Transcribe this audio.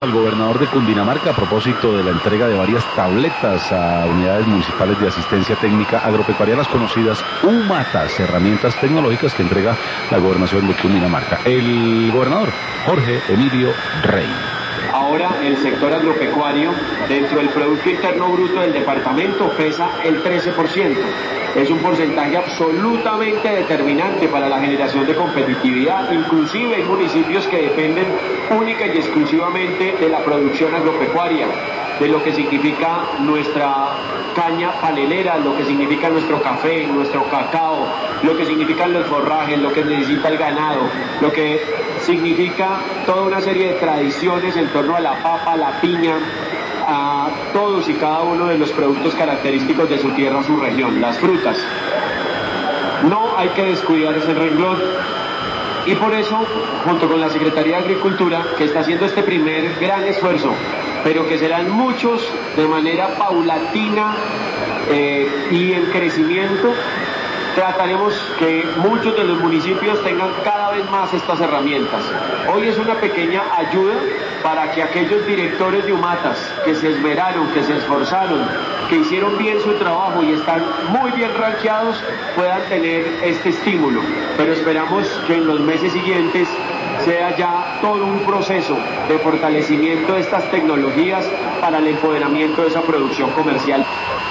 Al gobernador de Cundinamarca a propósito de la entrega de varias tabletas a unidades municipales de asistencia técnica agropecuaria, las conocidas UMATAS, herramientas tecnológicas que entrega la gobernación de Cundinamarca. El gobernador Jorge Emilio Rey. Ahora el sector agropecuario dentro del Producto Interno Bruto del departamento pesa el 13%. Es un porcentaje absolutamente determinante para la generación de competitividad. Inclusive hay municipios que dependen única y exclusivamente de la producción agropecuaria, de lo que significa nuestra caña panelera, lo que significa nuestro café, nuestro cacao, lo que significan los forrajes, lo que necesita el ganado, lo que significa toda una serie de tradiciones en torno a la papa, la piña, a todos y cada uno de los productos característicos de su tierra o su región, las frutas. No hay que descuidar ese renglón. Y por eso, junto con la Secretaría de Agricultura, que está haciendo este primer gran esfuerzo, pero que serán muchos de manera paulatina y en crecimiento, trataremos que muchos de los municipios tengan cada vez más estas herramientas. Hoy es una pequeña ayuda para que aquellos directores de UMATAS que se esmeraron, que se esforzaron, que hicieron bien su trabajo y están muy bien rankeados, puedan tener este estímulo. Pero esperamos que en los meses siguientes sea ya todo un proceso de fortalecimiento de estas tecnologías para el empoderamiento de esa producción comercial.